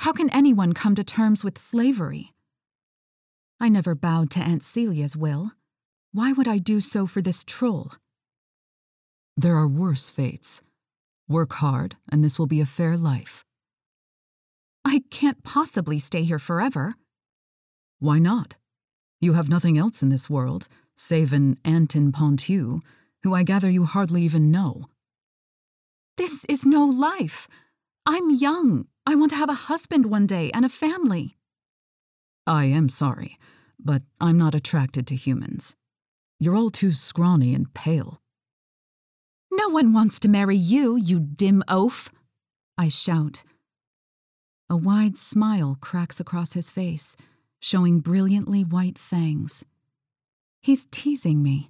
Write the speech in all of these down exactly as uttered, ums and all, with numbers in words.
How can anyone come to terms with slavery? I never bowed to Aunt Celia's will. Why would I do so for this troll? There are worse fates. Work hard, and this will be a fair life. I can't possibly stay here forever. Why not? You have nothing else in this world, save an aunt in Ponthieu, who I gather you hardly even know. This is no life. I'm young. I want to have a husband one day and a family. I am sorry, but I'm not attracted to humans. You're all too scrawny and pale. No one wants to marry you, you dim oaf, I shout. A wide smile cracks across his face, showing brilliantly white fangs. He's teasing me.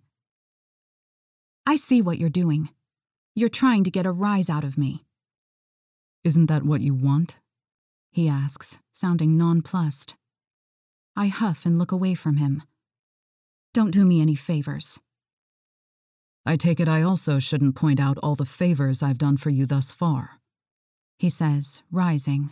I see what you're doing. You're trying to get a rise out of me. Isn't that what you want? He asks, sounding nonplussed. I huff and look away from him. Don't do me any favors. I take it I also shouldn't point out all the favors I've done for you thus far, he says, rising.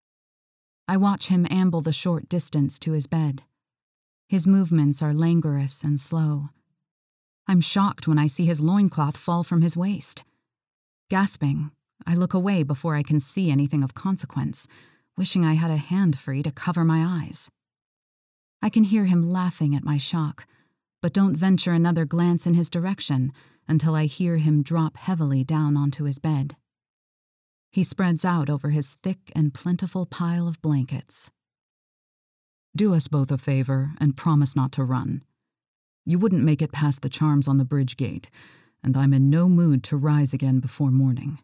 I watch him amble the short distance to his bed. His movements are languorous and slow. I'm shocked when I see his loincloth fall from his waist. Gasping, I look away before I can see anything of consequence, wishing I had a hand free to cover my eyes. I can hear him laughing at my shock, but don't venture another glance in his direction until I hear him drop heavily down onto his bed. He spreads out over his thick and plentiful pile of blankets. Do us both a favor and promise not to run. You wouldn't make it past the charms on the bridge gate, and I'm in no mood to rise again before morning.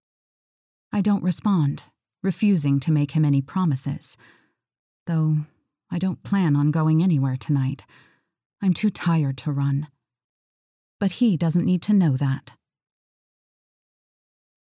I don't respond, refusing to make him any promises. Though I don't plan on going anywhere tonight. I'm too tired to run. But he doesn't need to know that.